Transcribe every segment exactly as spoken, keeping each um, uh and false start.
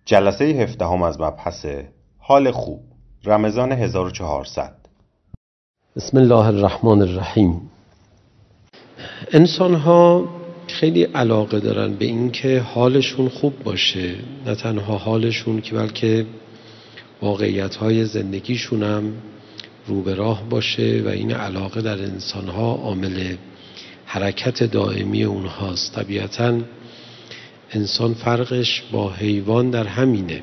جلسه هفدهم از مبحث حال خوب، رمضان هزار و چهارصد. بسم الله الرحمن الرحیم. انسان ها خیلی علاقه دارن به این که حالشون خوب باشه، نه تنها حالشون که بلکه واقعیت های زندگیشون هم رو به راه باشه و این علاقه در انسان ها عامل حرکت دائمی اونهاست. طبیعتاً انسان فرقش با حیوان در همینه،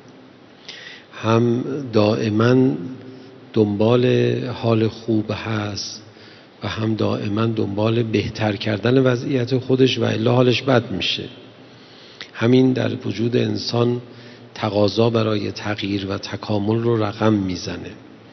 هم دائما دنبال حال خوب هست و هم دائما دنبال بهتر کردن وضعیت خودش و الا حالش بد میشه. همین در وجود انسان تقاضا برای تغییر و تکامل رو رقم میزنه.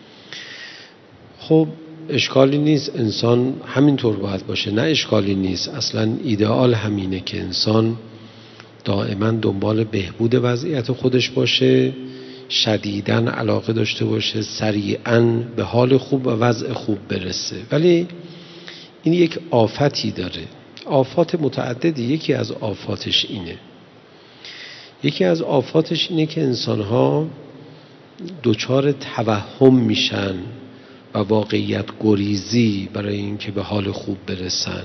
خب اشکالی نیست انسان همینطور باید باشه، نه اشکالی نیست، اصلا ایدئال همینه که انسان دائما دنبال بهبود وضعیت خودش باشه، شدیداً علاقه داشته باشه سریعاً به حال خوب و وضع خوب برسه. ولی این یک آفتی داره، آفات متعددی. یکی از آفاتش اینه یکی از آفاتش اینه که انسان‌ها دچار توهم میشن و واقعیت گریزی برای اینکه به حال خوب برسن.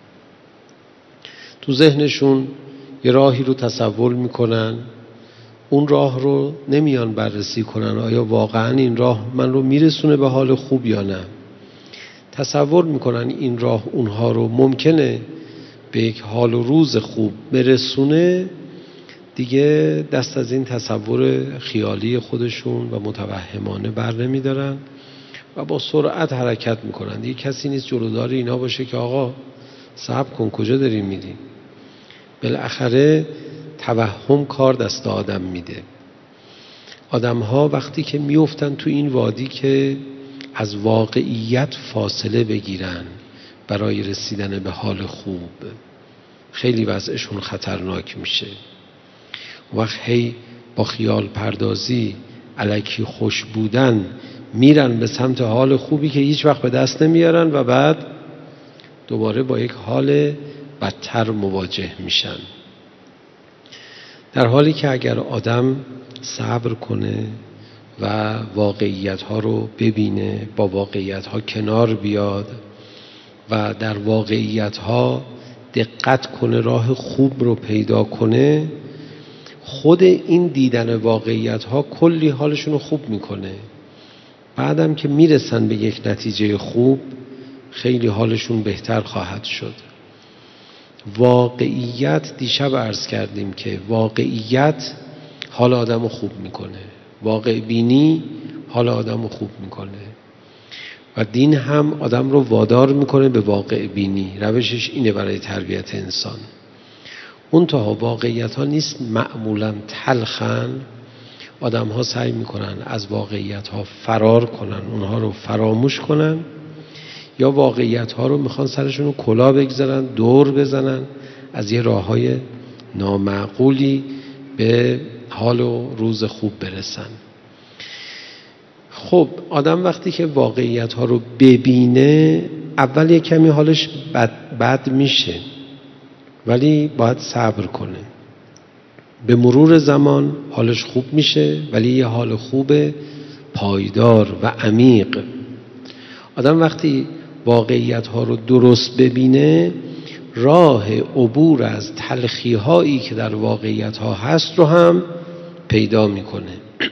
تو ذهنشون یه راهی رو تصور میکنن، اون راه رو نمیان بررسی کنن آیا واقعا این راه من رو میرسونه به حال خوب یا نه. تصور میکنن این راه اونها رو ممکنه به یک حال و روز خوب برسونه، دیگه دست از این تصور خیالی خودشون و متوهمانه بر نمیدارن و با سرعت حرکت میکنن. دیگه کسی نیست جلودار اینا باشه که آقا صبر کن کجا داری میری. بالاخره توهم کار دست آدم میده. آدم ها وقتی که میافتن تو این وادی که از واقعیت فاصله بگیرن برای رسیدن به حال خوب، خیلی وضعشون خطرناک میشه. وقت هی با خیال پردازی الکی خوش بودن میرن به سمت حال خوبی که هیچ وقت به دست نمیارن و بعد دوباره با یک حال بدتر مواجه میشن. در حالی که اگر آدم صبر کنه و واقعیت ها رو ببینه، با واقعیت ها کنار بیاد و در واقعیت ها دقت کنه، راه خوب رو پیدا کنه، خود این دیدن واقعیت ها کلی حالشون رو خوب میکنه. بعدم که میرسن به یک نتیجه خوب خیلی حالشون بهتر خواهد شد. واقعیت، دیشب عرض کردیم که واقعیت حال آدم رو خوب میکنه، واقع بینی حال آدم رو خوب میکنه و دین هم آدم رو وادار میکنه به واقع بینی. روشش اینه برای تربیت انسان. منتها واقعیت ها نیست معمولا تلخن. آدم ها سعی میکنن از واقعیت ها فرار کنن، اونها رو فراموش کنن، یا واقعیت ها رو میخوان سرشون رو کلا بگذارن، دور بزنن، از یه راه های نامعقولی به حال و روز خوب برسن. خب آدم وقتی که واقعیت ها رو ببینه اول یه کمی حالش بد, بد میشه، ولی باید صبر کنه. به مرور زمان حالش خوب میشه، ولی یه حال خوب پایدار و عمیق. آدم وقتی واقعیت ها رو درست ببینه راه عبور از تلخی هایی که در واقعیت ها هست رو هم پیدا میکنه.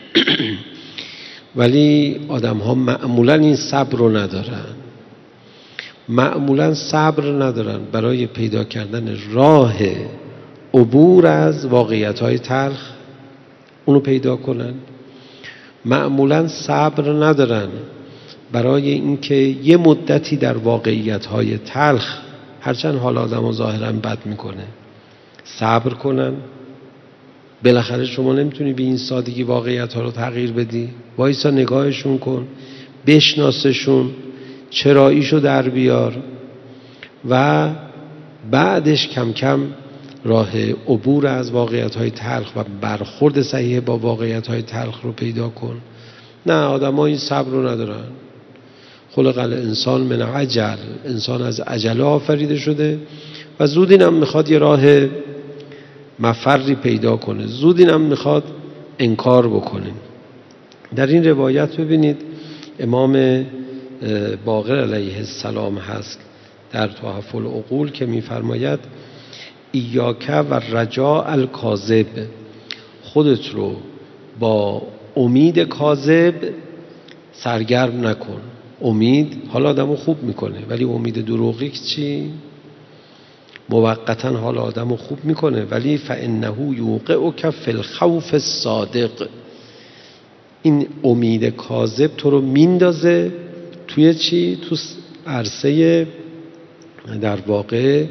ولی آدم ها معمولا این صبر رو ندارن، معمولا صبر ندارن برای پیدا کردن راه عبور از واقعیت های تلخ اونو پیدا کنن. معمولا صبر ندارن برای اینکه یه مدتی در واقعیت های تلخ، هرچند حال آدم رو ظاهرا بد میکنه، صبر کنن. بالاخره شما نمیتونی به این سادگی واقعیت ها رو تغییر بدی. وایسا نگاهشون کن، بشناسشون، چراییشو در بیار و بعدش کم کم راه عبور از واقعیت های تلخ و برخورد صحیح با واقعیت های تلخ رو پیدا کن. نه، آدم ها این صبر رو ندارن. خلق الانسان من عجل، انسان از عجله آفریده شده و زود اینم میخواد یه راه مفری پیدا کنه، زود اینم میخواد انکار بکنیم. در این روایت ببینید امام باقر علیه السلام هست در تحف العقول که می‌فرماید ایاک و رجاء الکاذب، خودت رو با امید کاذب سرگرم نکن. امید حال آدمو خوب میکنه، ولی امید دروغی چی؟ موقتا حال آدمو خوب میکنه، ولی فانه یوقعک فی الخوف الصادق. این امید کاذب تو رو میندازه توی چی؟ تو عرصه در واقع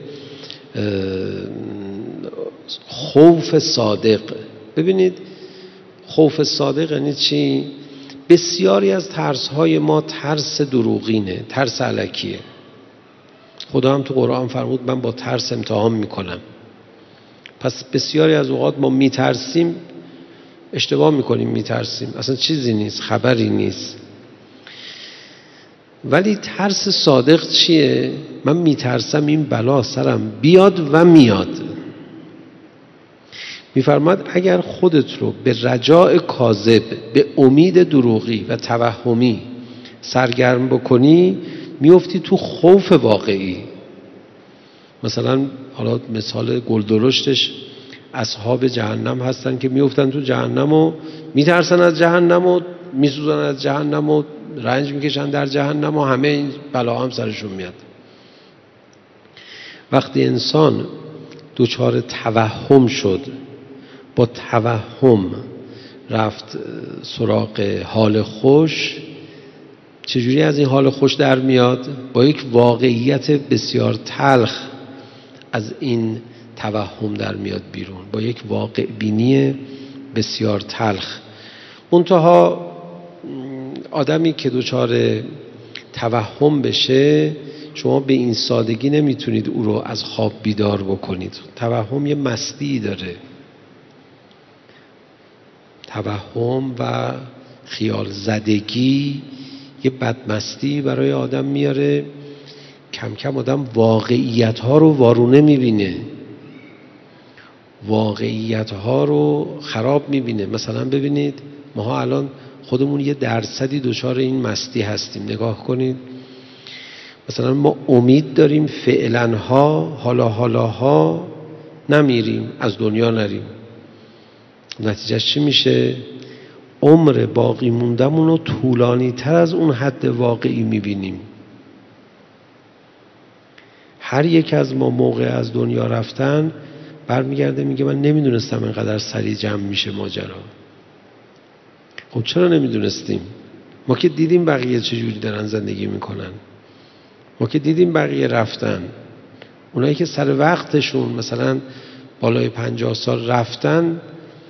خوف صادق. ببینید خوف صادق یعنی چی؟ بسیاری از ترس‌های ما ترس دروغینه، ترس الکیه. خدا هم تو قرآن فرمود من با ترس امتحان میکنم. پس بسیاری از اوقات ما میترسیم، اشتباه میکنیم، میترسیم اصلا چیزی نیست، خبری نیست. ولی ترس صادق چیه؟ من میترسم این بلا سرم بیاد و میاد. میفرماد اگر خودت رو به رجاء کاذب، به امید دروغی و توهمی سرگرم بکنی، میفتی تو خوف واقعی. مثلا حالا مثال گلدرشتش اصحاب جهنم هستن که میفتن تو جهنم و میترسن از جهنم و میسوزن از جهنم و رنج میکشن در جهنم و همه این بلا هم سرشون میاد. وقتی انسان دچار توهم شد، با توهم رفت سراغ حال خوش، چجوری از این حال خوش در میاد؟ با یک واقعیت بسیار تلخ از این توهم در میاد بیرون، با یک واقع بینی بسیار تلخ. منتها آدمی که دچار توهم بشه، شما به این سادگی نمیتونید او رو از خواب بیدار بکنید. توهم یه مستی داره. توهم و خیال زدگی یه بدمستی برای آدم میاره. کم کم آدم واقعیت ها رو وارونه میبینه، واقعیت ها رو خراب میبینه. مثلا ببینید ما الان خودمون یه درصدی دچار این مستی هستیم. نگاه کنید مثلا ما امید داریم فعلا ها حالا حالا ها نمیریم، از دنیا نریم. نتیجه چی میشه؟ عمر باقی موندمون رو طولانی تر از اون حد واقعی میبینیم. هر یک از ما موقع از دنیا رفتن برمیگرده میگه من نمیدونستم اینقدر سریع جمع میشه ماجرا. خب چرا نمیدونستیم؟ ما که دیدیم بقیه چجوری دارن زندگی میکنن، ما که دیدیم بقیه رفتن. اونایی که سر وقتشون مثلا بالای پنجاه سال رفتن،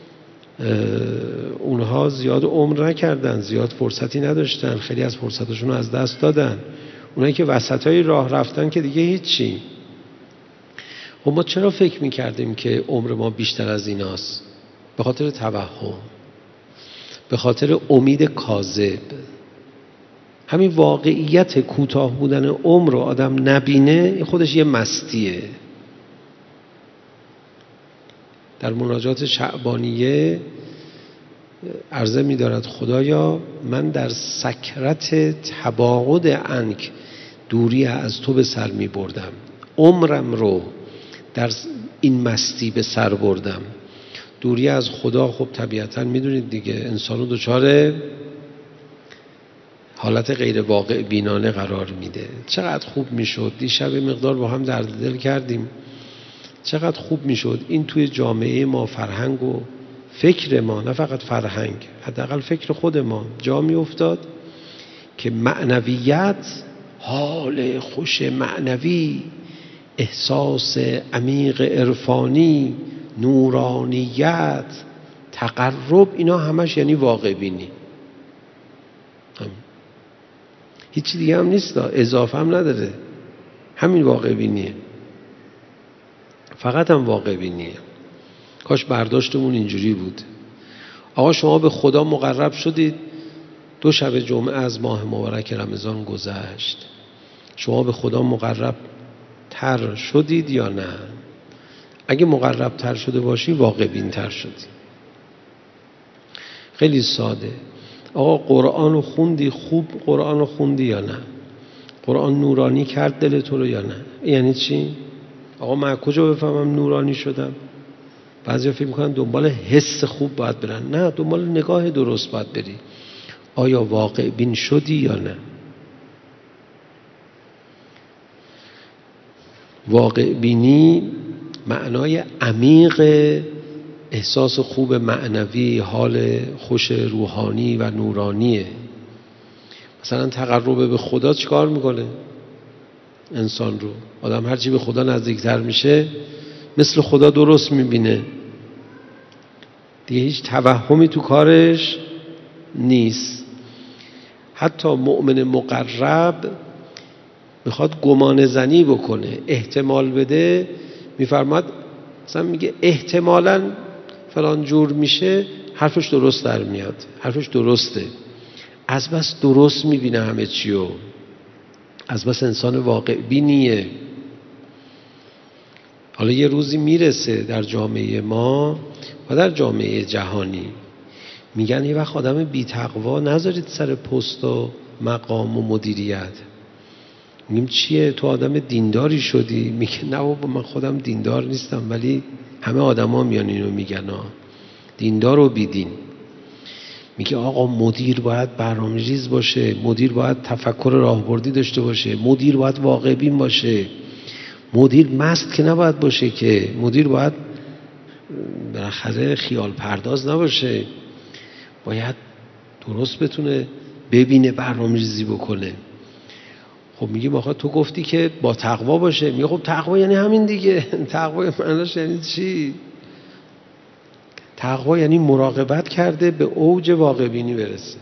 اونها زیاد عمر نکردن، زیاد فرصتی نداشتن، خیلی از فرصتشون رو از دست دادن. اونایی که وسطای راه رفتن که دیگه هیچی. و ما چرا فکر میکردیم که عمر ما بیشتر از ایناست؟ به خاطر توهم، به خاطر امید کاذب. همین واقعیت کوتاه بودن عمر رو آدم نبینه، خودش یه مستیه. در مناجات شعبانیه عرضه می دارد خدایا من در سکرت تباعد عنک دوری از تو به سر می بردم، عمرم رو در این مستی به سر بردم. دوری از خدا خب طبیعتا می دونید دیگه انسان رو دچار حالت غیر واقع بینانه قرار میده. چقدر خوب می شد دیشب مقدار با هم درد دل کردیم، چقدر خوب می شد این توی جامعه ما، فرهنگ و فکر ما، نه فقط فرهنگ، حداقل فکر خود ما جا می افتاد که معنویت، حال خوش معنوی، احساس عمیق عرفانی، نورانیت، تقرب، اینا همش یعنی واقع بینی. هیچی دیگه هم نیست، اضافه هم نداره، همین واقع بینیه، فقط هم واقع بینیه. کاش برداشتمون اینجوری بود. آقا شما به خدا مقرب شدید، دو شب جمعه از ماه مبارک رمضان گذشت، شما به خدا مقرب تر شدید یا نه؟ اگه مقرب تر شده باشی واقع بین تر شدی. خیلی ساده. آقا قرآن رو خوندی؟ خوب قرآن رو خوندی یا نه؟ قرآن نورانی کرد دل تو رو یا نه؟ یعنی چی؟ آقا من کجا بفهمم نورانی شدم؟ بعضیا فکر میکنن دنبال حس خوب باید برن. نه، دنبال نگاه درست باید بری. آیا واقع بین شدی یا نه؟ واقع بینی معنای عمیق احساس خوب معنوی، حال خوش روحانی و نورانیه. مثلا تقرب به خدا چیکار میکنه انسان رو؟ آدم هرچی به خدا نزدیکتر میشه مثل خدا درست میبینه دیگه، هیچ توهمی تو کارش نیست. حتی مؤمن مقرب میخواد گمان زنی بکنه، احتمال بده، میفرماد مثلا میگه احتمالاً فلان جور میشه، حرفش درست در میاد، حرفش درسته، از بس درست میبینه همه چیو، از بس انسان واقع بینیه. حالا یه روزی میرسه در جامعه ما و در جامعه جهانی میگن یه وقت آدم بی تقوا نذارید سر پست و مقام و مدیریت. میگیم چیه؟ تو آدم دینداری شدی؟ میگه نه بابا من خودم دیندار نیستم، ولی همه آدما میان اینو میگن ها، دیندار و بیدین. میگه آقا مدیر باید برنامه‌ریز باشه، مدیر باید تفکر راهبردی داشته باشه، مدیر باید واقع بین باشه، مدیر مست که نباید باشه، که مدیر باید بالاخره خیال پرداز نباشه، باید درست بتونه ببینه، برنامه‌ریزی بکنه. خب میگیم آقا تو گفتی که با تقوا باشه. میگه خب تقوا یعنی همین دیگه. تقوا معناش یعنی چی؟ تقوا یعنی مراقبت کرده به اوج واقع بینی برسه.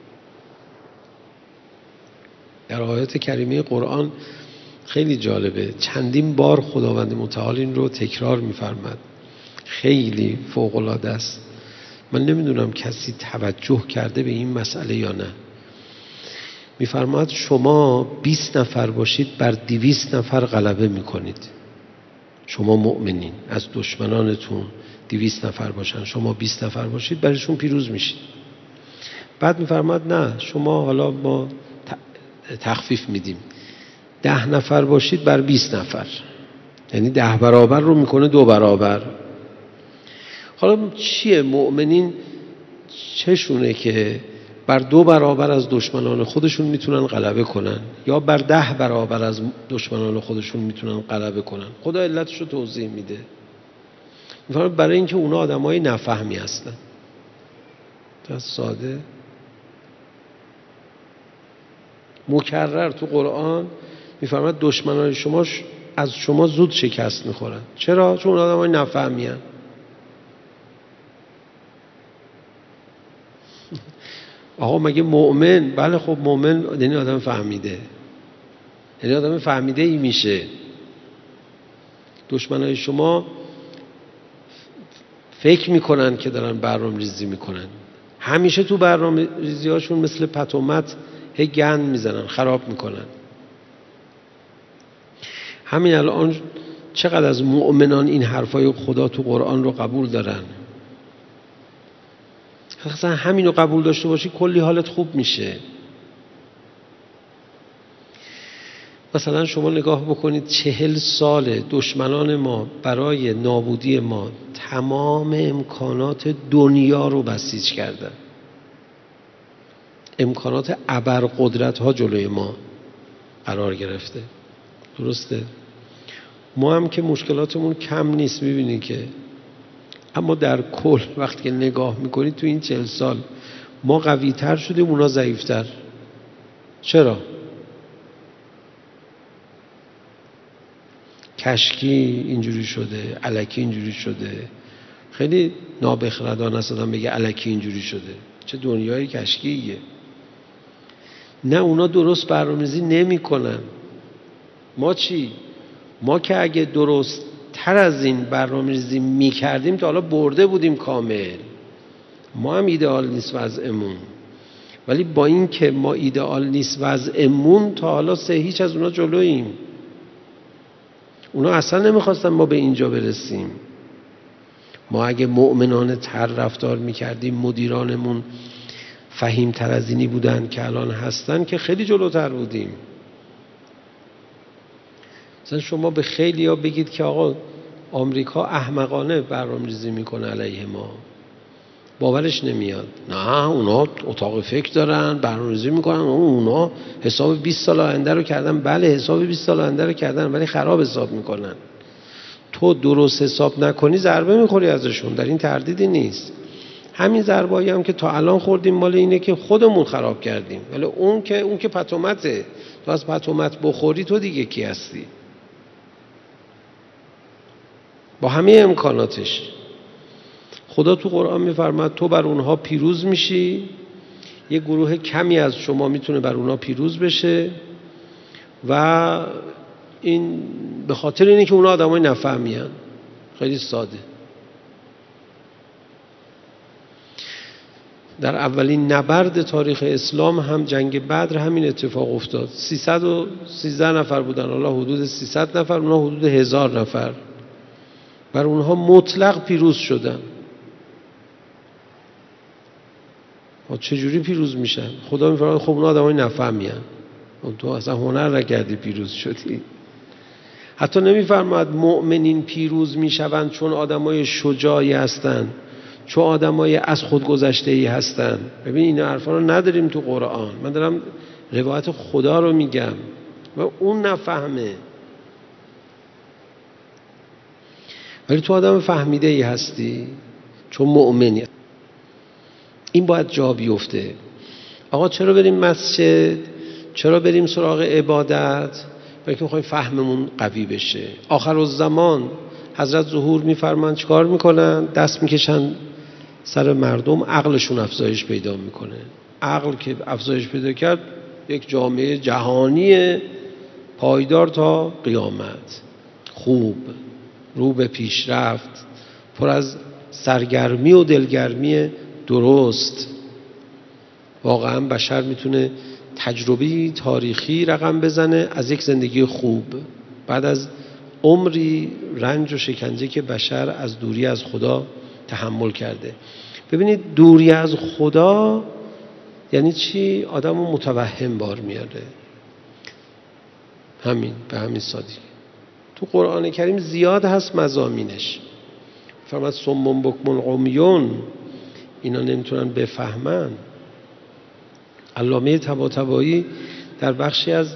در آیات کریمه قرآن خیلی جالبه، چندین بار خداوند متعال این رو تکرار می‌فرماد، خیلی فوق‌العاده است. من نمیدونم کسی توجه کرده به این مسئله یا نه. می‌فرماد شما بیست نفر باشید بر دویست نفر غلبه می‌کنید. شما مؤمنین، از دشمنانتون دویست نفر باشن، شما بیست نفر باشید برشون پیروز میشید. بعد می‌فرماد نه، شما حالا ما تخفیف میدیم، ده نفر باشید بر بیست نفر، یعنی ده برابر رو میکنه دو برابر. حالا چیه مؤمنین چشونه که بر دو برابر از دشمنان خودشون میتونن غلبه کنن یا بر ده برابر از دشمنان خودشون میتونن غلبه کنن؟ خدا علتش رو توضیح میده. میفهمه برای اینکه اونا آدمای نفهمی هستن. دست ساده مکرر تو قرآن میفرماد دشمنان شما از شما زود شکست میخورن. چرا؟ چون آدمای نفهمی هستن. آقا مگه مؤمن؟ بله خب مؤمن یعنی آدم فهمیده، یعنی آدم فهمیده ای میشه. دشمنای شما فکر میکنن که دارن برنامه ریزی میکنن، همیشه تو برنامه ریزی هاشون مثل پتومت هی گند میزنن، خراب میکنن. همین الان چقدر از مؤمنان این حرفای خدا تو قرآن رو قبول دارن؟ اصلا همین رو قبول داشته باشی کلی حالت خوب میشه. مثلا شما نگاه بکنید چهل سال دشمنان ما برای نابودی ما تمام امکانات دنیا رو بسیج کردن، امکانات ابرقدرت ها جلوی ما قرار گرفته. درسته؟ ما هم که مشکلاتمون کم نیست، میبینید که، اما در کل وقتی که نگاه میکنید تو این چهل سال ما قوی تر شدیم، اونا ضعیف تر. چرا؟ کشکی اینجوری شده، الکی اینجوری شده. خیلی نابخردانه است آدم بگه الکی اینجوری شده. چه دنیای کشکیه. نه اونا درست برنامه‌ریزی نمی‌کنن. ما چی؟ ما که اگه درست تر از این برنامه‌ریزی می‌کردیم تا حالا برده بودیم کامل. ما هم ایدئال نیست وضعمون، ولی با این که ما ایدئال نیست وضعمون تا حالا سه هیچ از اونا جلوییم. اونا اصلا نمیخواستن ما به اینجا برسیم. ما اگه مؤمنانه تر رفتار میکردیم، مدیرانمون فهیم تر از اینی بودن که الان هستن، که خیلی جلوتر بودیم. مثلا شما به خیلی ها بگید که آقا آمریکا احمقانه برنامه‌ریزی میکنه علیه ما، باورش نمیاد. نه اونا اتاق فکر دارن، برنامه‌ریزی میکنن، اونا حساب بیست سال آینده رو کردن. بله حساب بیست سال آینده رو کردن، ولی خراب حساب میکنن. تو درست حساب نکنی ضربه میخوری ازشون، در این تردیدی نیست. همین ضربه‌ای هم که تا الان خوردیم مال اینه که خودمون خراب کردیم، ولی اون که اون که پتومته. تو از پتومت بخوری تو دیگه کی هستی؟ با همه امکاناتش. خدا تو قرآن میفرماد تو بر اونها پیروز میشی، یه گروه کمی از شما میتونه بر اونها پیروز بشه، و این به خاطر اینه که اونها آدمای نفهمیان. خیلی ساده. در اولین نبرد تاریخ اسلام هم جنگ بدر همین اتفاق افتاد. سیصد و سیزده نفر بودن، حالا حدود سیصد نفر، اونها حدود هزار نفر. بر اونها مطلق پیروز شدن. چجوری پیروز میشن؟ خدا میفرماید خب اونها آدمای نفهمیان، تو اصلا هنر نکردی پیروز شدی. حتی نمیفرماید مؤمنین پیروز میشوند چون آدمای شجاعی هستن، چون آدمای از خود گذشته‌ای هستن. ببین این حرفا رو نداریم تو قرآن. من دارم روایت خدا رو میگم و اون نفهمه. ولی تو آدم فهمیده ای هستی چون مؤمنی. این باید جا بیفته. آقا چرا بریم مسجد؟ چرا بریم سراغ عبادت؟ برای که میخوایم فهممون قوی بشه. آخر الزمان حضرت ظهور میفرمان چیکار میکنن؟ دست میکشن سر مردم، عقلشون افزایش پیدا میکنه. عقل که افزایش پیدا کرد، یک جامعه جهانی پایدار تا قیامت، خوب، رو به پیشرفت، پر از سرگرمی و دلگرمی درست. واقعا بشر میتونه تجربی تاریخی رقم بزنه از یک زندگی خوب، بعد از عمری رنج و شکنجه که بشر از دوری از خدا تحمل کرده. ببینید دوری از خدا یعنی چی؟ آدمو متوهم بار میاره. همین، به همین سادگی. تو قرآن کریم زیاد هست مضامینش. فرمود صم بکم عمیون، اینا نمیتونن بفهمن. علامه طباطبایی در بخشی از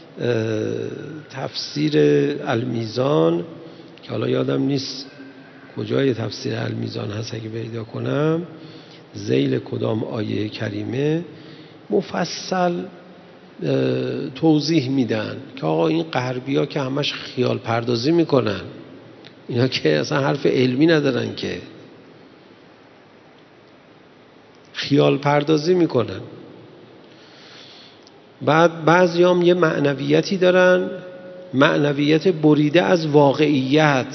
تفسیر المیزان که حالا یادم نیست کجای تفسیر المیزان هست، اگه پیدا کنم ذیل کدام آیه کریمه مفصل توضیح میدن که آقا این غربی ها که همش خیال پردازی میکنن، اینا که اصلا حرف علمی ندارن، که خیال پردازی میکنن. بعد بعضی هم یه معنویتی دارن، معنویت بریده از واقعیت،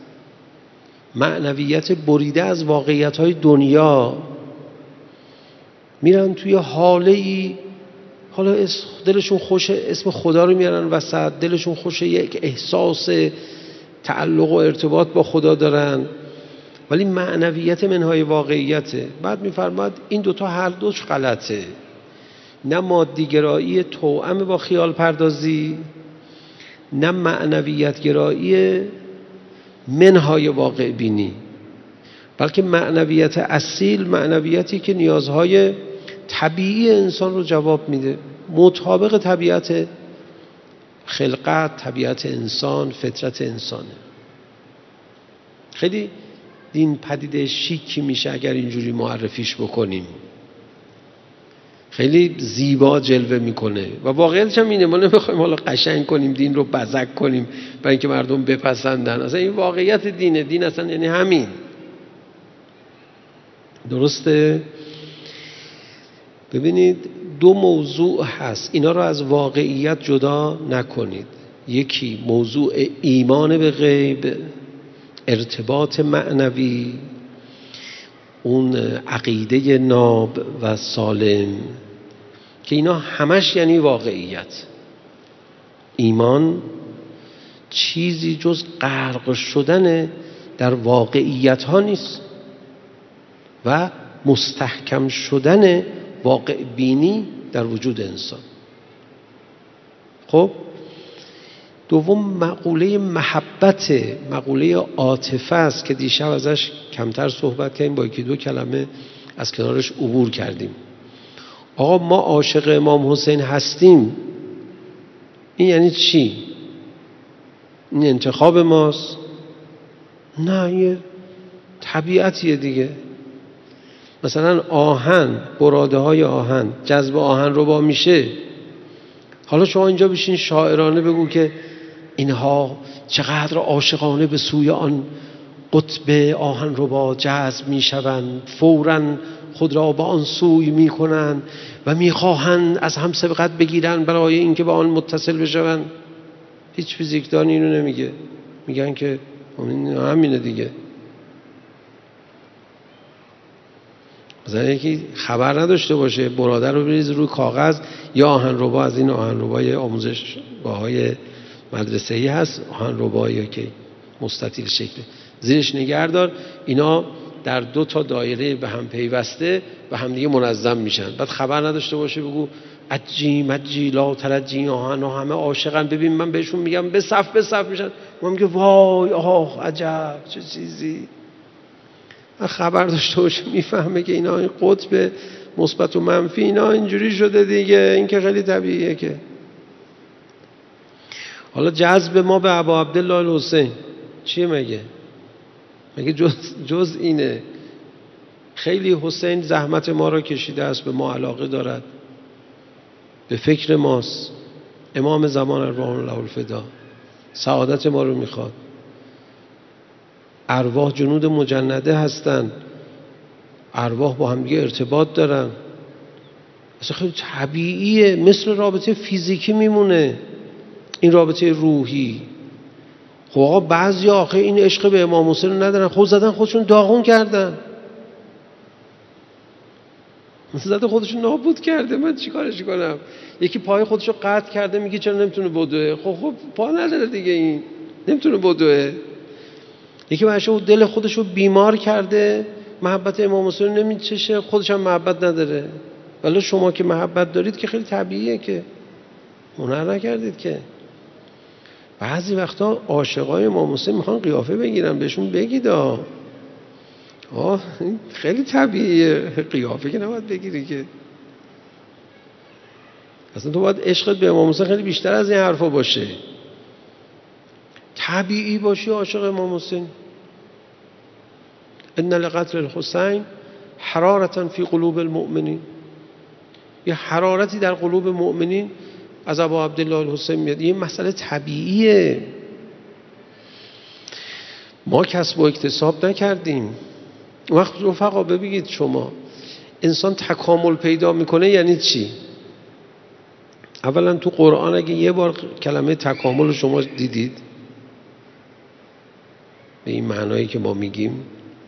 معنویت بریده از واقعیت های دنیا. میرن توی حاله ای، حالا دلشون خوشه اسم خدا رو میارن وسط، دلشون خوشه یک احساس تعلق و ارتباط با خدا دارن، ولی معنویت منهای واقعیته. بعد میفرماد این دوتا هر دوش غلطه، نه مادیگرایی توأم با خیال پردازی، نه معنویت گرایی منهای واقع بینی، بلکه معنویت اصیل معنویتی که نیازهای طبیعی انسان رو جواب میده، مطابق طبیعت خلقت، طبیعت انسان، فطرت انسانه. خیلی دین پدیده شیکی میشه اگر اینجوری معرفیش بکنیم، خیلی زیبا جلوه میکنه و واقعیتش هم اینه. ما نمیخوایم حالا قشنگ کنیم دین رو، بزک کنیم برای اینکه مردم بپسندن. اصلا این واقعیت دینه. دین اصلا یعنی همین. درسته؟ ببینید دو موضوع هست، اینا رو از واقعیت جدا نکنید. یکی موضوع ایمان به غیب، ارتباط معنوی، اون عقیده ناب و سالم، که اینا همش یعنی واقعیت. ایمان چیزی جز غرق شدن در واقعیت ها نیست و مستحکم شدن واقع بینی در وجود انسان. خب دوم مقوله محبت، مقوله عاطفه است که دیشب ازش کمتر صحبت کردیم، با یکی دو کلمه از کنارش عبور کردیم. آقا ما عاشق امام حسین هستیم، این یعنی چی؟ این انتخاب ماست؟ نه، یه طبیعتیه دیگه. مثلا آهن، براده های آهن، جذب آهن رو با میشه. حالا شما اینجا بشین شاعرانه بگو که اینها چقدر عاشقانه به سوی آن قطب آهن رو با جذب میشوند، فوراً خود را با آن سوی میکنند و میخواهند از هم سبقت بگیرن برای اینکه با آن متصل بشوند. هیچ فیزیکدانی اینو نمیگه، میگن که همینه دیگه. مثلا یکی خبر نداشته باشه، براده رو بریز روی کاغذ، یا آهنربا از این آهنربای آموزش باهای مدرسه‌ای هست، آهنربایی که مستطیل شکله، زیرش نگهدار، اینا در دو تا دایره به هم پیوسته و هم دیگه منظم میشن. بعد خبر نداشته باشه بگو عجی مجی لا ترجی، آهن همه عاشقن، ببین من بهشون میگم به صف به صف میشن، من میگه وای آه عجب چه چیزی. خبر داشته باشه میفهمه که اینا این قطب مثبت و منفی اینا اینجوری شده دیگه، این که خیلی طبیعیه. که حالا جذب ما به ابا عبدالله الحسین چیه مگه؟ مگه جز, جز اینه؟ خیلی حسین زحمت ما را کشیده است، به ما علاقه دارد، به فکر ماست، امام زمان ارواح الله الفدا سعادت ما رو میخواد. ارواح جنود مجنده هستن، ارواح با هم دیگه ارتباط دارن، اصلا خیلی طبیعیه، مثل رابطه فیزیکی میمونه این رابطه روحی. خب آقا بعضی آخه این عشق به امام حسین رو ندارن، خود زدن خودشون داغون کردن، زده خودشون نابود کرده، من چیکارش کنم؟ یکی پای خودشو قطع کرده میگه چرا نمیتونه بدوه؟ خب خب پا نداره دیگه، این نمیتونه بدوه. یکی بچه دل خودشو بیمار کرده، محبت امام حسین نمیچشه، خودش هم محبت نداره. ولی شما که محبت دارید که خیلی طبیعیه، که هنر نکردید. که بعضی وقتا عاشقای امام حسین میخوان قیافه بگیرن، بهشون بگید آه آه خیلی طبیعیه، قیافه که نباید بگیری که. اصلا تو باید عشقت به امام حسین خیلی بیشتر از این حرفا باشه، طبیعی باشی عاشق امام حسین. ان لقتل الحسین حرارة فی قلوب المؤمنین، یه حرارتی در قلوب مؤمنین از ابا عبدالله الحسین میاد. این مسئله طبیعیه، ما کسب و اکتساب نکردیم. وقت رفقا ببینید شما انسان تکامل پیدا میکنه یعنی چی؟ اولا تو قرآن اگه یه بار کلمه تکامل رو شما دیدید به این معنایی که ما میگیم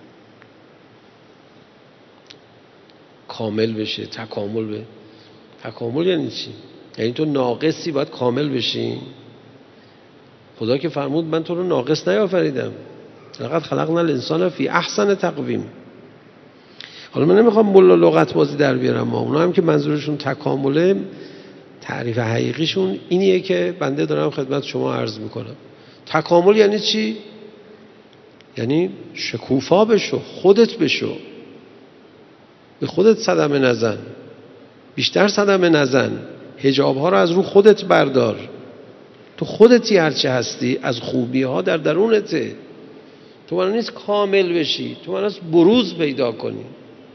کامل بشه، تکامل به تکامل یعنی چی؟ یعنی تو ناقصی باید کامل بشی. خدا که فرمود من تو رو ناقص نیافریدم، لقد خلقنا الانسان فی احسن تقویم. حالا من نمیخوام ملا لغت بازی در بیارم، ما اونا هم که منظورشون تکامله، تعریف حقیقیشون اینیه که بنده دارم خدمت شما عرض میکنم. تکامل یعنی چی؟ یعنی شکوفا بشو، خودت بشو، به خودت صدمه نزن، بیشتر صدمه نزن، حجاب ها رو از رو خودت بردار. تو خودتی هرچه هستی، از خوبی ها در درونته. تو من نیست کامل بشی، تو من نیست بروز پیدا کنی.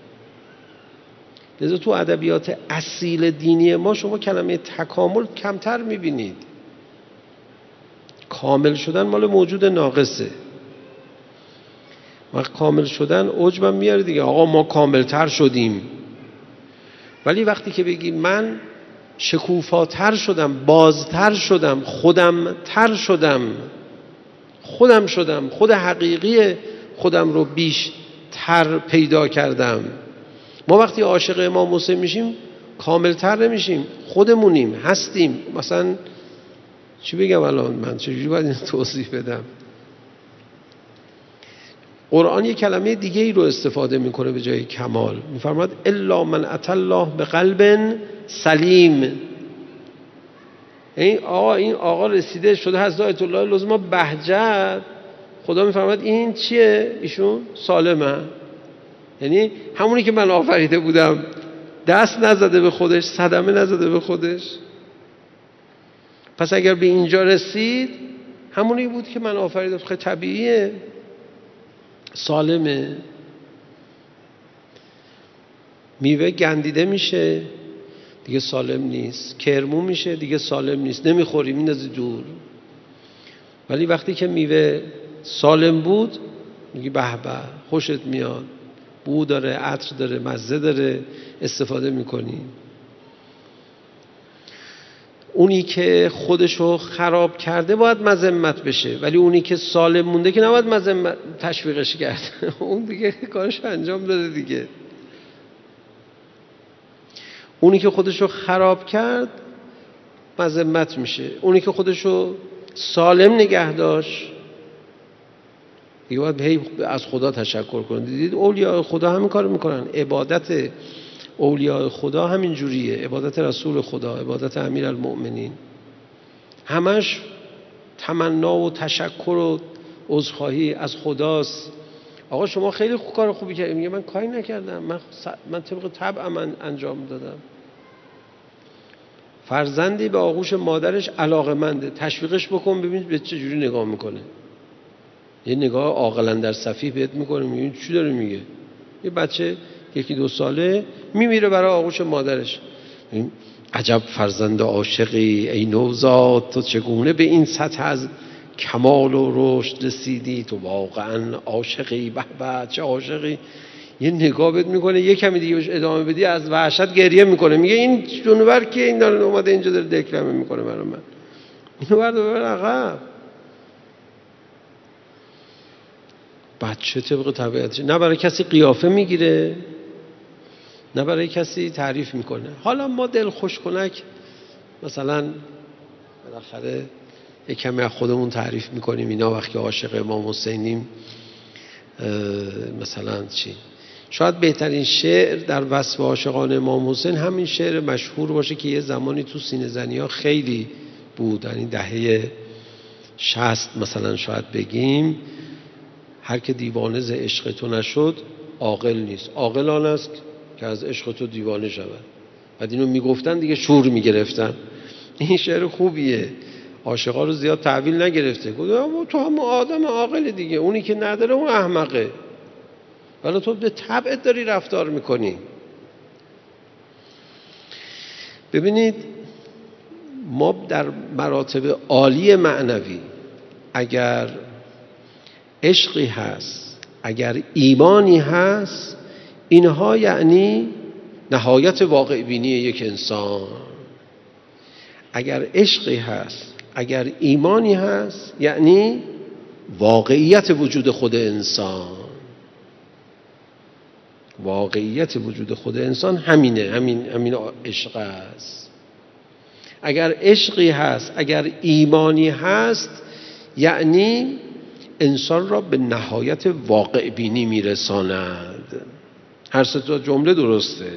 لذا تو ادبیات اصیل دینی ما شما کلمه تکامل کمتر میبینید. کامل شدن مال موجود ناقصه. وقت کامل شدن عجبم میاره دیگه، آقا ما کاملتر شدیم. ولی وقتی که بگی من شکوفاتر شدم، بازتر شدم، خودم تر شدم، خودم شدم، خود حقیقی خودم رو بیشتر پیدا کردم. ما وقتی عاشق امام حسین میشیم کاملتر نمیشیم، خودمونیم، هستیم. مثلا چی بگم الان من چجوری باید این توضیح بدم؟ قرآن یک کلمه دیگه ای رو استفاده میکنه به جای کمال، میفرماد الا من اتى الله بقلب سلیم. این آقا این آقا رسیده شده حضرت آیت الله العظمی بهجت، خدا میفرماد این چیه؟ ایشون سالمه. یعنی همونی که من آفریده بودم دست نزده به خودش، صدمه نزده به خودش. پس اگر به اینجا رسید همونی بود که من آفریدم، خیلی طبیعیه، سالمه. میوه گندیده میشه دیگه سالم نیست، کرمو میشه دیگه سالم نیست، نمیخوری میندازی دور. ولی وقتی که میوه سالم بود میگی به به خوشت میاد، بو داره، عطر داره، مزه داره، استفاده میکنی. اونی که خودشو خراب کرده باید مذمت بشه، ولی اونی که سالم مونده که نباید مذمت تشویقش کرد. اون دیگه کارش انجام داده دیگه. اونی که خودشو خراب کرد مذمت میشه، اونی که خودشو سالم نگه داشت دیگه باید هی از خدا تشکر کنید. دیدید اولیاء خدا همین کارو میکنن. عبادت اولیاء خدا همین جوریه، عبادت رسول خدا، عبادت امیرالمؤمنین، همش تمنا و تشکر و عذرخواهی از خداست. آقا شما خیلی خوب کار خوبی کردید. میگه من کاری نکردم، من من طبق طبعم من انجام دادم. فرزندی به آغوش مادرش علاقه‌منده، تشویقش بکن ببین به چه جوری نگاه میکنه. یه نگاه عاقلا در صفیح بهت میکنه، میگه چی داره میگه. یه بچه یکی دو ساله میمیره برای آغوش مادرش. عجب فرزند عاشقی ای نوزاد، تو چگونه به این سطح از کمال و رشد رسیدی، تو واقعا عاشقی، به به چه عاشقی. یه نگاه بهت میکنه، یه کمی دیگه بهش ادامه بدی از وحشت گریه میکنه، میگه این جونور که این داره اومده اینجا داره دکلمه میکنه برای من، اینو برد ببر عقب. بچه طبق طبیعتش نه برای کسی قیافه میگیره نه برای کسی تعریف میکنه. حالا ما دل خوش کنک مثلا بالاخره یک کمی از خودمون تعریف میکنیم، اینا وقتی عاشق امام حسینیم مثلا چی. شاید بهترین شعر در وصف عاشقان امام حسین همین شعر مشهور باشه که یه زمانی تو سینه زنی ها خیلی بود، یعنی دهه شصت مثلا شاید بگیم، هر که دیوانه ز عشق تو نشد عاقل نیست، عاقل آن است که از عشق تو دیوانه شود. بعد اینو میگفتن دیگه شور میگرفتن. این شعر خوبیه، عاشقا رو زیاد تحویل نگرفته. گفتم تو هم آدم عاقل دیگه، اونی که نداره اون احمقه، ولی تو به طبعت داری رفتار میکنی. ببینید ما در مراتب عالی معنوی اگر عشقی هست، اگر ایمانی هست، اینها یعنی نهایت واقع بینی یک انسان. اگر عشقی هست، اگر ایمانی هست، یعنی واقعیت وجود خود انسان. واقعیت وجود خود انسان همینه، همین همین عشق است. اگر عشقی هست، اگر ایمانی هست، یعنی انسان را به نهایت واقع بینی میرساند. هر سه تا جمله درسته.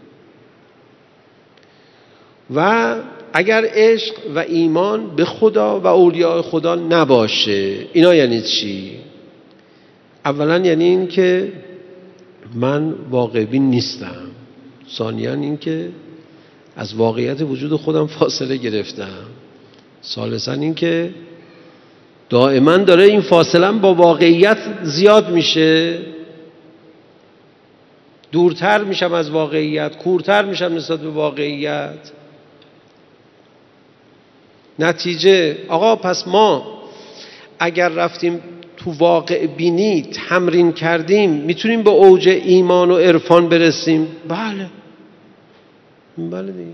و اگر عشق و ایمان به خدا و اولیاء خدا نباشه، اینا یعنی چی؟ اولا یعنی این که من واقع بین نیستم، ثانیاً این که از واقعیت وجود خودم فاصله گرفتم، ثالثاً این که دائما داره این فاصله با واقعیت زیاد میشه، دورتر میشم از واقعیت، کورتر میشم نسبت به واقعیت. نتیجه آقا پس ما اگر رفتیم تو واقع بینی تمرین کردیم میتونیم به اوج ایمان و عرفان برسیم؟ بله بله دیگه.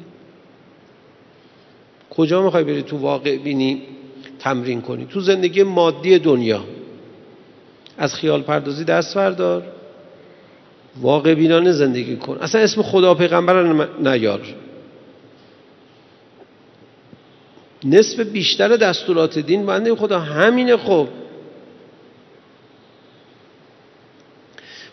کجا میخوای بری تو واقع بینی تمرین کنی؟ تو زندگی مادی دنیا از خیال پردازی دست بردار، واقع بینانه زندگی کن. اصلا اسم خدا پیغمبر نیار. نصف بیشتر دستورات دین بنده خدا همینه. خب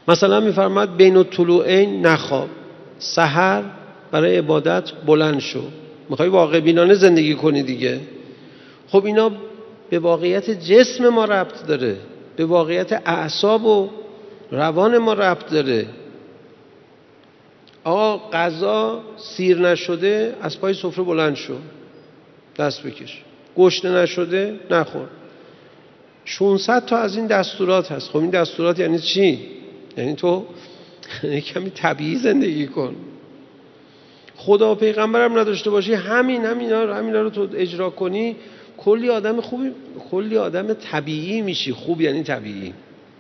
مثلا میفرماد بین الطلوعین نخواب، سحر برای عبادت بلند شو. میخوای واقع بینانه زندگی کنی دیگه. خب اینا به واقعیت جسم ما ربط داره، به واقعیت اعصاب و روان ما ربط داره. آقا غذا سیر نشده از پای سفره بلند شو، دست بکش. گشنه نشده نخور. ششصد تا از این دستورات هست. خب این دستورات یعنی چی؟ یعنی تو کمی طبیعی زندگی کن. خدا و پیغمبرم نداشته باشی، همین همینا همینا رو تو اجرا کنی، کلی آدم خوبی، کلی آدم طبیعی میشی. خوب یعنی طبیعی.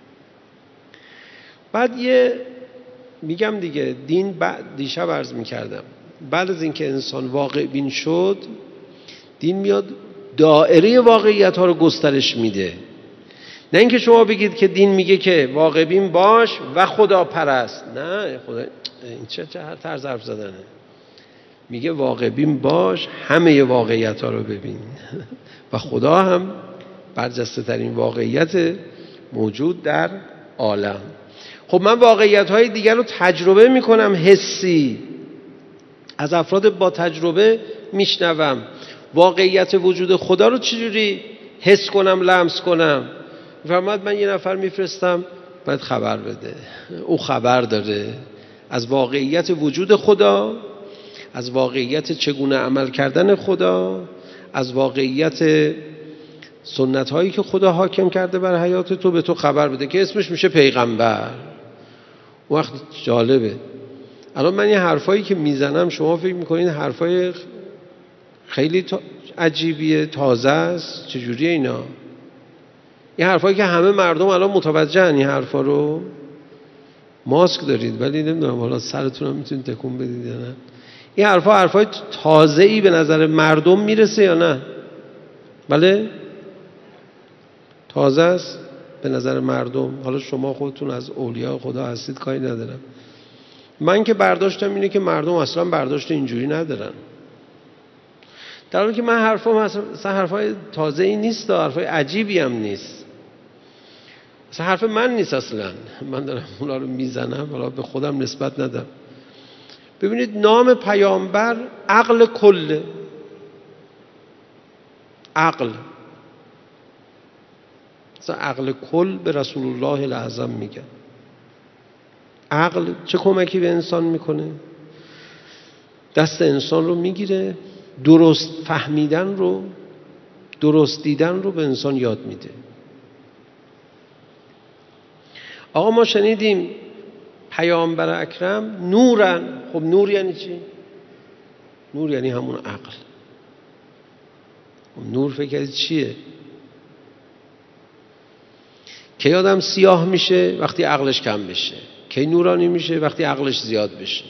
بعد یه میگم دیگه، دین بعد دیشب عرض میکردم، بعد از اینکه انسان واقع بین شد، دین میاد دایره واقعیت ها رو گسترش میده. نه اینکه شما بگید که دین میگه که واقع بین باش و خدا پرست. نه، خدا این چه چه هر طرز حرف زدنه. میگه واقع بین باش، همه واقعیت ها رو ببین و خدا هم برجسته ترین واقعیت موجود در عالم. خب من واقعیت های دیگر رو تجربه میکنم، حسی، از افراد با تجربه میشنوم. واقعیت وجود خدا رو چجوری حس کنم، لمس کنم؟ فرمود من یه نفر میفرستم باید خبر بده. او خبر داره از واقعیت وجود خدا، از واقعیت چگونه عمل کردن خدا، از واقعیت سنت هایی که خدا حاکم کرده بر حیات تو، به تو خبر بده که اسمش میشه پیغمبر. وقت جالبه. الان من یه حرفایی که میزنم شما فکر میکنین حرفای خیلی عجیبیه، تازه است، چجوریه اینا؟ این حرفایی که همه مردم الان متوجهن این حرفا رو. ماسک دارید ولی نمیدونم حالا سرتون هم میتونید تکون بدید یا نه. این حرفا حرفای تازه‌ای به نظر مردم میرسه یا نه؟ بله؟ تازه است به نظر مردم. حالا شما خودتون از اولیاء خدا هستید، کاری ندارم. من که برداشتم اینه که مردم اصلا برداشت اینجوری ندارن. در حالی که من حرفام اصلا حرفای تازه‌ای نیست، حرفای عجیبی هم نیست. اصلا حرف من نیست اصلا. من دارم اونا رو میزنم، حالا به خودم نسبت ندم. ببینید نام پیامبر عقل کله. عقل. اصلا عقل کل به رسول الله الاعظم میگن. عقل چه کمکی به انسان میکنه؟ دست انسان رو میگیره، درست فهمیدن رو، درست دیدن رو به انسان یاد میده. آقا ما شنیدیم پیامبر اکرم نورن. خب نور یعنی چی؟ نور یعنی همون عقل. خب نور فکر کردید چیه؟ کی آدم سیاه میشه؟ وقتی عقلش کم بشه. کی نورانی میشه؟ وقتی عقلش زیاد بشه.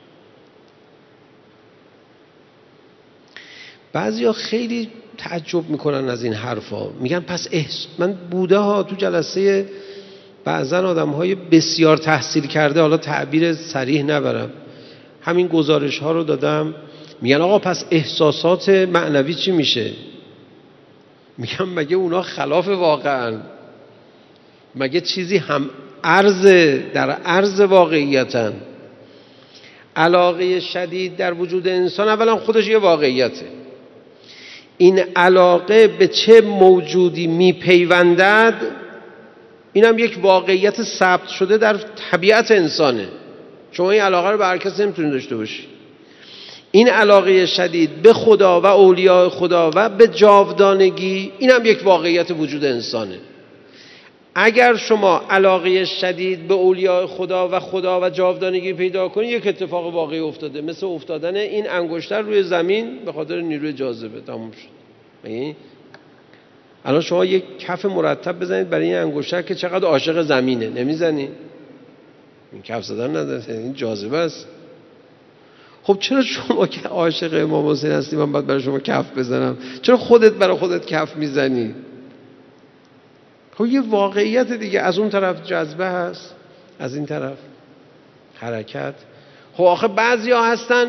بعضیا خیلی تعجب میکنن از این حرفا، میگن پس احس... من بوده ها تو جلسه بعضن آدم های بسیار تحصیل کرده، حالا تعبیر صریح نبرم، همین گزارش ها رو دادم، میگن آقا پس احساسات معنوی چی میشه؟ میگم مگه اونا خلاف واقعن؟ مگه چیزی هم عرض در عرض واقعیتن؟ علاقه شدید در وجود انسان اولا خودش یه واقعیته. این علاقه به چه موجودی میپیوندد، اینم یک واقعیت ثبت شده در طبیعت انسانه. شما این علاقه رو به هر کس نمیتونید داشته باشی. این علاقه شدید به خدا و اولیاء خدا و به جاودانگی، اینم یک واقعیت وجود انسانه. اگر شما علاقه شدید به اولیاء خدا و خدا و جاودانگی پیدا کنید، یک اتفاق واقعی افتاده، مثل افتادن این انگشتر روی زمین به خاطر نیروی جاذبه، تموم شد. یعنی الان شما یک کف مرتب بزنید برای این انگشتر که چقدر عاشق زمینه، نمیزنی؟ این کف زدن نداره، این جاذبه است. خب چرا شما که عاشق امام حسین هستی من باید برای شما کف بزنم؟ چرا خودت برای خودت کف میزنی؟ خب یه واقعیت دیگه، از اون طرف جذبه هست، از این طرف حرکت. خب آخه بعضیا هستن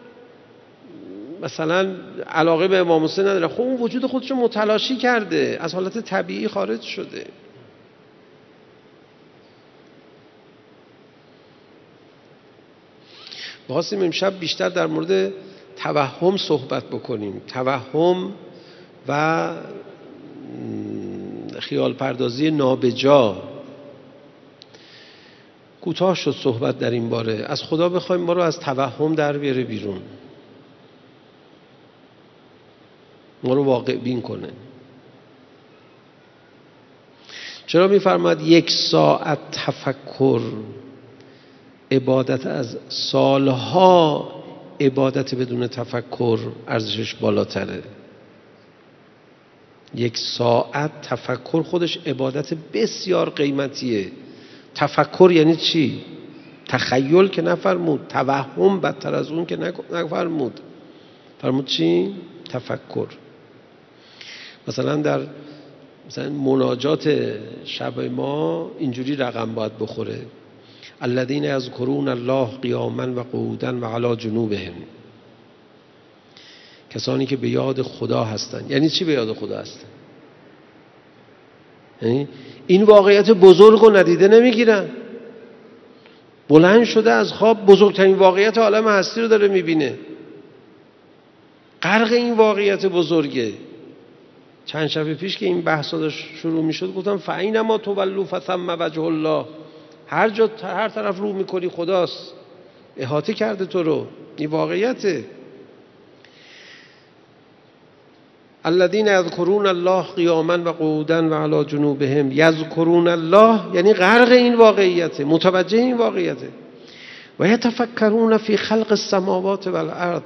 مثلا علاقه به امام حسین نداره، خب اون وجود خودشو متلاشی کرده، از حالت طبیعی خارج شده. می‌خواستیم امشب بیشتر در مورد توهم صحبت بکنیم. توهم و خیال پردازی نابجا. کوتاه شد صحبت در این باره. از خدا بخوایم ما رو از توهم در بیاره بیرون، ما رو واقع بین کنه. چرا می‌فرماید یک ساعت تفکر عبادت از سالها عبادت بدون تفکر ارزشش بالاتره؟ یک ساعت تفکر خودش عبادت بسیار قیمتیه. تفکر یعنی چی؟ تخیل که نفرمود، توهم بدتر از اون که نفرمود. فرمود چی؟ تفکر. مثلا در مثلا مناجات شب ما اینجوری رقم باید بخوره: الذین یذکرون الله قیاما و قعودا و علی جنوبهم. کسانی که به یاد خدا هستن. یعنی چی به یاد خدا هستن؟ یعنی این واقعیت بزرگ رو ندیده نمیگیرن. بلند شده از خواب بزرگترین واقعیت عالم هستی رو داره میبینه، غرق این واقعیت بزرگه. چند شب پیش که این بحثا داشت شروع میشد گفتم فاینما تولوا فثم وجه الله. هر جا هر طرف رو میکنی خداست، احاطه کرده تو رو. این واقعیته. الذین یذکرون الله قیاما و قعودا و علی جنوبهم. یذکرون الله یعنی غرق این واقعیته، متوجه این واقعیته. و یتفکرون فی خلق السماوات و الارض.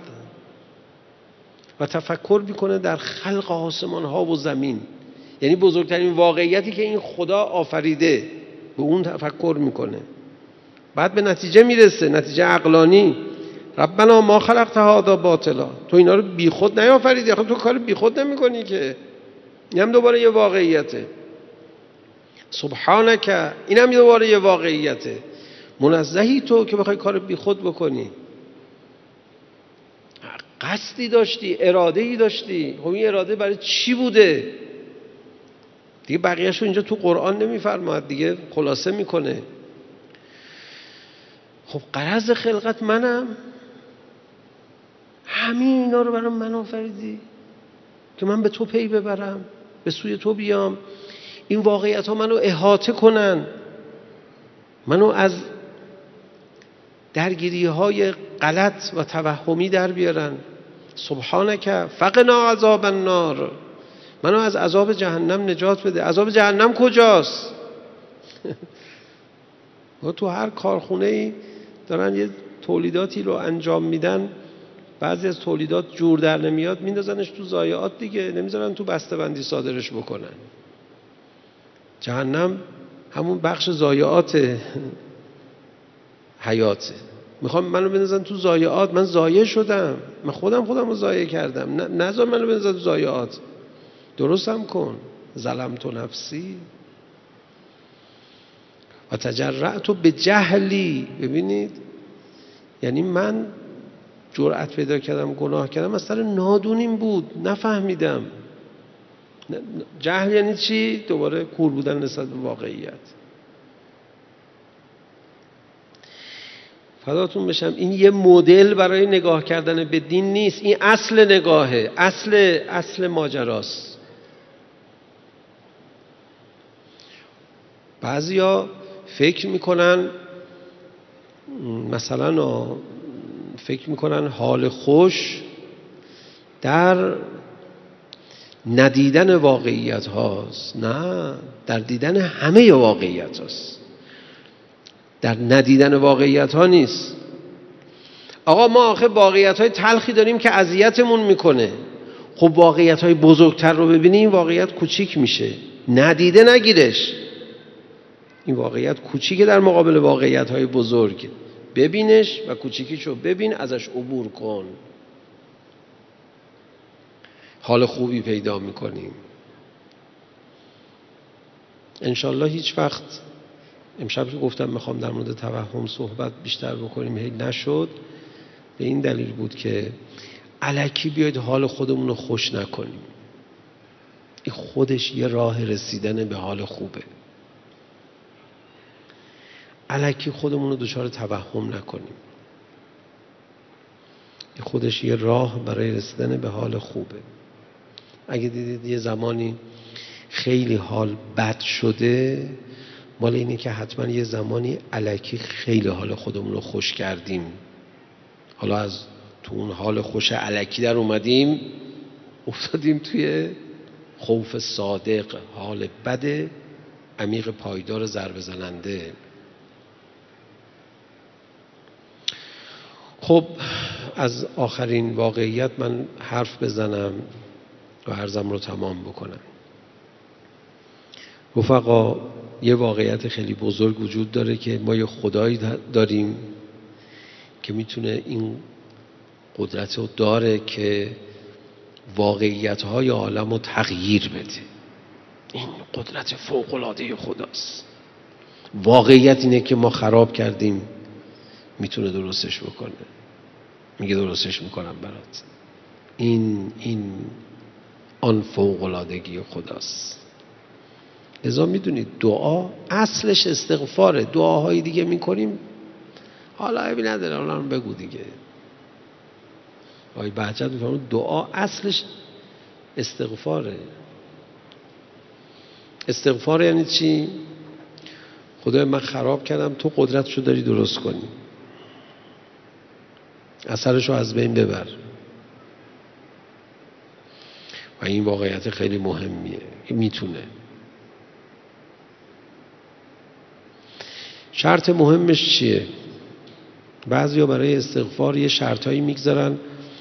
و تفکر میکنه در خلق آسمان ها و زمین. یعنی بزرگترین واقعیتی که این خدا آفریده، به اون تفکر میکنه. بعد به نتیجه میرسه، نتیجه عقلانی: ربنا ما خلقت هذا باطلا. تو اینا رو بی خود نیافریدی. آخه تو کار بی خود نمیکنی که. این هم دوباره یه واقعیته. سبحانک، این هم دوباره یه واقعیته. منزهی تو که بخوای کار بی خود بکنی. قصدی داشتی، اراده‌ای داشتی. خب این اراده برای چی بوده؟ دیگه بقیه‌شو اینجا تو قرآن نمیفرماد، دیگه خلاصه میکنه. خب غرض خلقت منم، همین اینا رو برای من آفریدی که من به تو پی ببرم، به سوی تو بیام. این واقعیت ها منو احاطه کنن، منو از درگیری های غلط و توهمی در بیارن. سبحانک فقنا عذاب النار. منو از عذاب جهنم نجات بده. عذاب جهنم کجاست؟ تو هر کارخونه‌ای دارن یه تولیداتی رو انجام میدن، بعضی از تولیدات جور در نمیاد میندازنش تو ضایعات دیگه، نمیذارن تو بسته‌بندی صادرش بکنن. جهنم همون بخش ضایعات حیاته. میخوام منو بندازن تو ضایعات، من ضایع شدم، من خودم خودم رو ضایع کردم. نه نذار منو بندازن تو ضایعات، درستم کن. ظلمت نفسی و تجرأت به جهلی. ببینید، یعنی من جرأت پیدا کردم، گناه کردم از سر نادونیم بود، نفهمیدم. جهل یعنی چی؟ دوباره کور بودن نسبت به واقعیت. فداتون بشم، این یه مدل برای نگاه کردن به دین نیست، این اصل نگاهه، اصل اصل ماجراست. بعضیا فکر میکنن مثلا فکر میکنن حال خوش در ندیدن واقعیت هاست. نه، در دیدن همه واقعیت هاست، در ندیدن واقعیت ها نیست. آقا ما آخه واقعیت های تلخی داریم که اذیتمون میکنه. خب واقعیت های بزرگتر رو ببینیم، واقعیت کوچیک میشه. ندیده نگیرش. این واقعیت کوچیکه در مقابل واقعیت های بزرگ. ببینش و کوچیکیشو ببین، ازش عبور کن. حال خوبی پیدا میکنیم. انشالله هیچ وقت، امشب که گفتم میخوام در مورد توهم صحبت بیشتر بکنیم، هی نشد. به این دلیل بود که الکی بیاید حال خودمون رو خوش نکنیم. این خودش یه راه رسیدن به حال خوبه. الکی خودمون رو دچار توهم نکنیم. خودش یه راه برای رسیدن به حال خوبه. اگه دیدید یه زمانی خیلی حال بد شده، مال اینه که حتما یه زمانی الکی خیلی حال خودمون رو خوش کردیم، حالا از تو اون حال خوش الکی در اومدیم افتادیم توی خوف صادق، حال بد عمیق پایدار ضربه زننده. خب از آخرین واقعیت من حرف بزنم و عرضم رو تمام بکنم. رفقا، یه واقعیت خیلی بزرگ وجود داره که ما یه خدایی داریم که میتونه این قدرت رو داره که واقعیت‌های عالم رو تغییر بده. این قدرت فوق‌العاده خداست. واقعیت اینه که ما خراب کردیم، میتونه درستش بکنه. میگه درستش میکنم برات. این این آن فوق‌العادگی خداست. لذا میدونید دعا اصلش استغفاره. دعاهای دیگه میکنیم حالا عیبی نداره، حالا هم بگو دیگه. آقای بهجت میفرمود دعا اصلش استغفاره. استغفار یعنی چی؟ خدای من خراب کردم، تو قدرتشو داری درست کنی، اثرشو از بین ببر. و این واقعیت خیلی مهمیه. این میتونه. شرط مهمش چیه؟ بعضیا برای استغفار یه شرطایی میگذارن.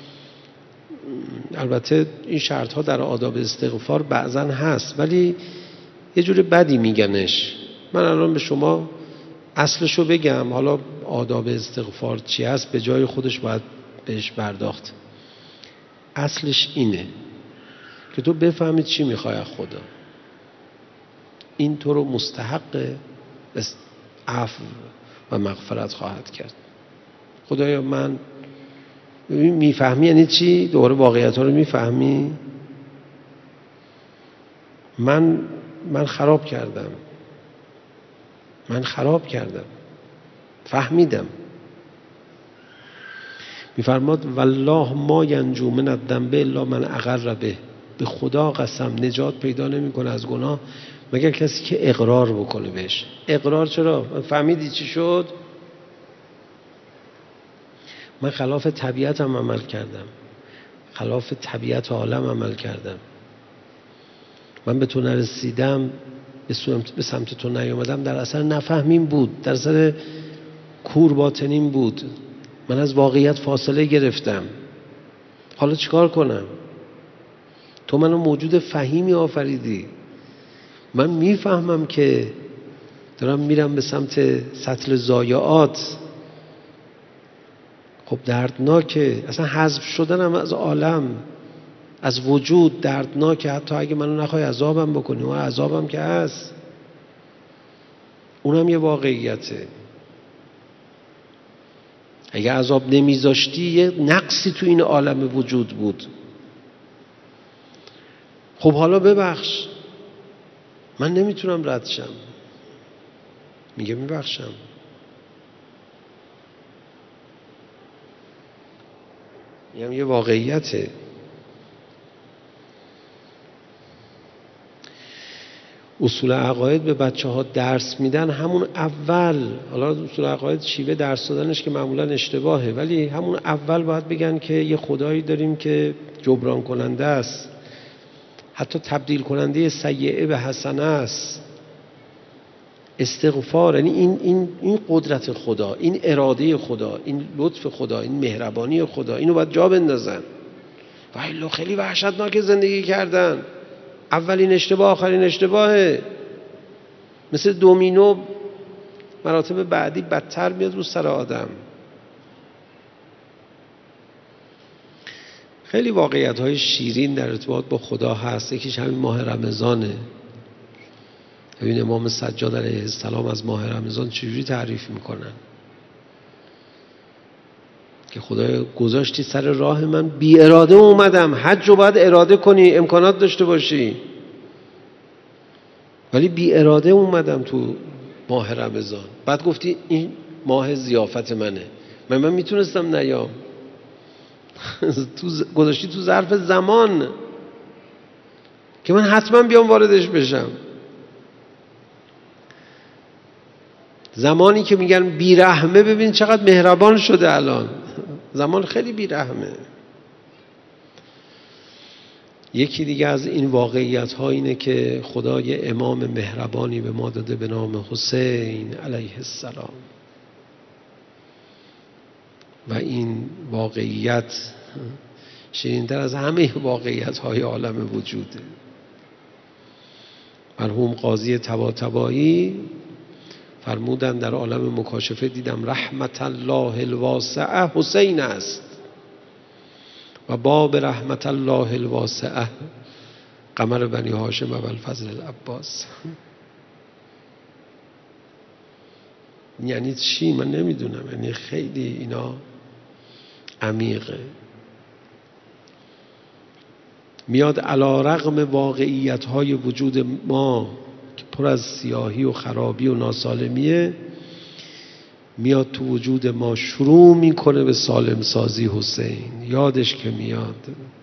البته این شرطها در آداب استغفار بعضن هست، ولی یه جور بدی میگنش. من الان به شما اصلشو بگم، حالا آداب استغفار چی هست به جای خودش باید بهش پرداخت. اصلش اینه که تو بفهمید چی میخوای از خدا. این تو رو مستحق عفو و مغفرت خواهد کرد. خدایا من میفهمی یعنی چی؟ دوباره واقعیت ها رو میفهمی؟ من من خراب کردم من خراب کردم فهمیدم. میفرماد والله ما ینجو من الذنب الا من اقر به. به خدا قسم نجات پیدا نمیکنه از گناه مگر کسی که اقرار بکنه بهش. اقرار چرا؟ فهمیدی چی شد؟ من خلاف طبیعتم عمل کردم، خلاف طبیعت عالم عمل کردم. من به تو نرسیدم، به سمت تو نیومدم، در اثر نفهمیم بود، در اثر کور باطنیم بود. من از واقعیت فاصله گرفتم. حالا چیکار کنم؟ تو منو موجود فهیمی آفریدی. من میفهمم که دارم میرم به سمت سطل ضایعات. خب دردناکه، اصلا حذف شدنم از عالم، از وجود دردناکه. حتی اگه منو نخوای عذابم بکنی، و عذابم که هست، اونم یه واقعیته. اگه عذاب نمیذاشتی یه نقصی تو این عالم وجود بود. خب حالا ببخش، من نمیتونم رد شم. میگه میبخشم. این یه واقعیته. اصول عقاید به بچه ها درس میدن همون اول. حالا اصول عقاید شیوه درس دادنش که معمولا اشتباهه، ولی همون اول باید بگن که یه خدایی داریم که جبران کننده است، حتی تبدیل کننده سیئه به حسنه است. استغفار یعنی این این این قدرت خدا، این اراده خدا، این لطف خدا، این مهربانی خدا. اینو باید جا بندازن. ولی خیلی وحشتناک زندگی کردن. اولین اشتباه آخرین اشتباهه. مثل دومینو مراتب بعدی بدتر میاد رو سر آدم. خیلی واقعیت‌های شیرین در ارتباط با خدا هست. یکیش همین ماه رمضانه. ببین امام سجاد علیه السلام از ماه رمضان چجوری تعریف میکنن که خدای گذاشتی سر راه من، بی اراده اومدم. حج رو باید اراده کنی، امکانات داشته باشی، ولی بی اراده اومدم تو ماه رمضان. بعد گفتی این ماه ضیافت منه. من من میتونستم نیام. تو گذاشتی تو ظرف زمان که من حتما بیام واردش بشم. زمانی که میگن بیرحمه، ببین چقدر مهربان شده الان. زمان خیلی بیرحمه. یکی دیگه از این واقعیت ها اینه که خدا یه امام مهربانی به ما داده به نام حسین علیه السلام و این واقعیت شیرین‌تر از همه واقعیت های عالم وجوده. مرحوم قاضی طباطبایی فرمودن در عالم مکاشفه دیدم رحمت الله الواسعه حسین است و باب رحمت الله الواسعه قمر بنی هاشم و ابوالفضل العباس. یعنی چی؟ من نمیدونم. یعنی خیلی اینا عمیقه. میاد علی رغم واقعیت های وجود ما که پر از سیاهی و خرابی و ناسالمیه، میاد تو وجود ما شروع میکنه به سالم سازی حسین. یادش که میاد.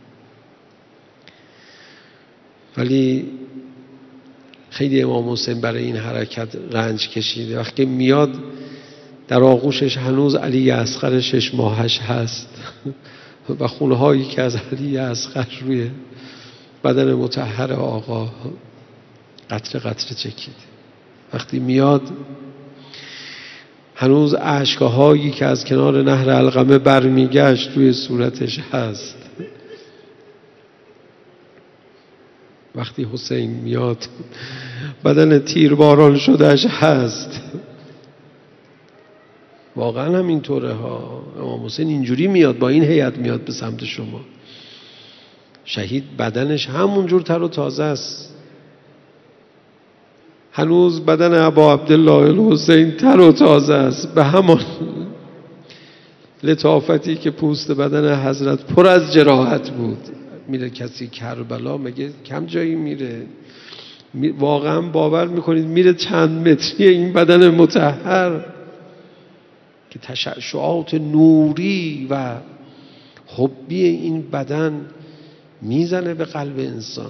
ولی خیلی امام حسین برای این حرکت رنج کشیده. وقتی میاد در آغوشش هنوز علی اصغر شش ماهش هست و خونهایی که از علی اصغر روی بدن مطهر آقا قطره قطره چکیده. وقتی میاد هنوز اشکهایی که از کنار نهر علقمه برمیگشت روی صورتش هست. وقتی حسین میاد بدن تیرباران شدهش هست. واقعا هم اینطوره ها. امام حسین اینجوری میاد، با این هیئت میاد به سمت شما. شهید بدنش همونجور تر و تازه است. هنوز بدن ابا عبدالله الحسین تر و تازه است، به همان لطافتی که پوست بدن حضرت پر از جراحت بود. میره کسی کربلا مگه کم جایی میره؟ واقعا باور میکنید میره چند متری این بدن مطهر که تشعشعات نوری و حبی این بدن میزنه به قلب انسان.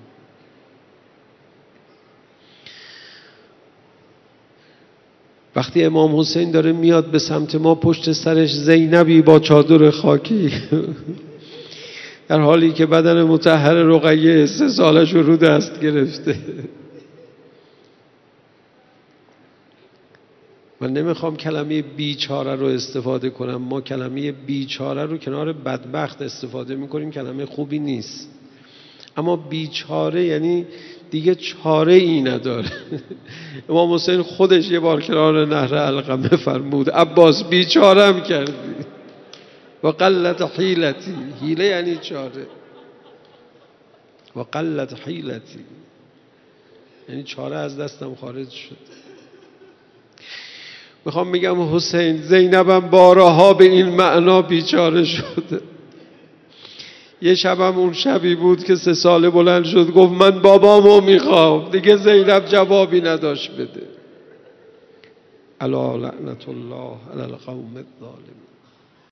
وقتی امام حسین داره میاد به سمت ما، پشت سرش زینبی با چادر خاکی در حالی که بدن مطهر رقیه سه سالش رو دست گرفته. من نمیخوام کلمه بیچاره رو استفاده کنم. ما کلمه بیچاره رو کنار بدبخت استفاده میکنیم، کلمه خوبی نیست. اما بیچاره یعنی دیگه چاره ای نداره. امام حسین خودش یه بار کنار نهر علقمه فرمود عباس بیچارم کردی و قلت حیلتی. حیله یعنی چاره. و قلت حیلتی یعنی چاره از دستم خارج شد. میخوام میگم حسین زینبم بارها به این معنا بیچاره شده. یه شبم اون شبی بود که سه ساله بلند شد گفت من بابامو میخوام. دیگه زینب جوابی نداشت بده. الا لعنت الله علی القوم الظالمین.